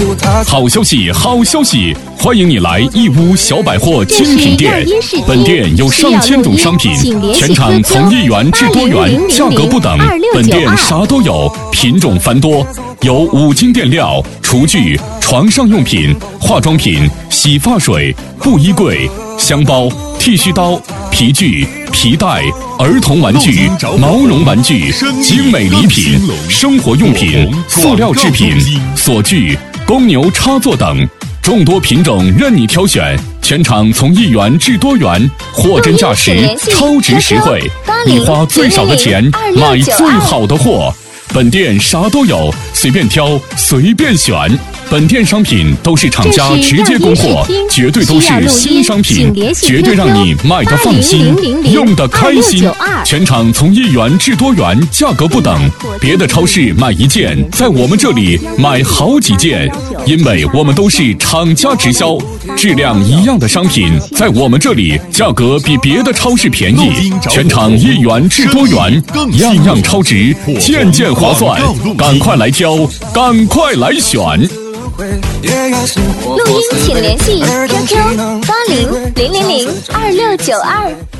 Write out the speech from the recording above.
好消息，好消息！欢迎你来义乌小百货精品店。本店有上千种商品，全场从1元至多元，价格不等。本店啥都有，品种繁多，有5金垫料、厨具、床上用品、化妆品、洗发水、布衣柜、箱包、剃须刀、皮具、皮带、儿童玩具、毛绒玩具、精美礼品、生活用品、塑料制品、锁具、公牛插座等，众多品种任你挑选。全场从1元至多元，货真价实，超值实惠。你花最少的钱买最好的货。本店啥都有，随便挑，随便选。本店商品都是厂家直接供货，绝对都是新商品，绝对让你买得放心，用得开心。全场从1元至多元，价格不等。别的超市买1件，在我们这里买好几件，因为我们都是厂家直销，质量一样的商品，在我们这里价格比别的超市便宜。全场1元至多元，样样超值，件件划算，赶快来挑，赶快来选。 录音请联系 QQ8000002692。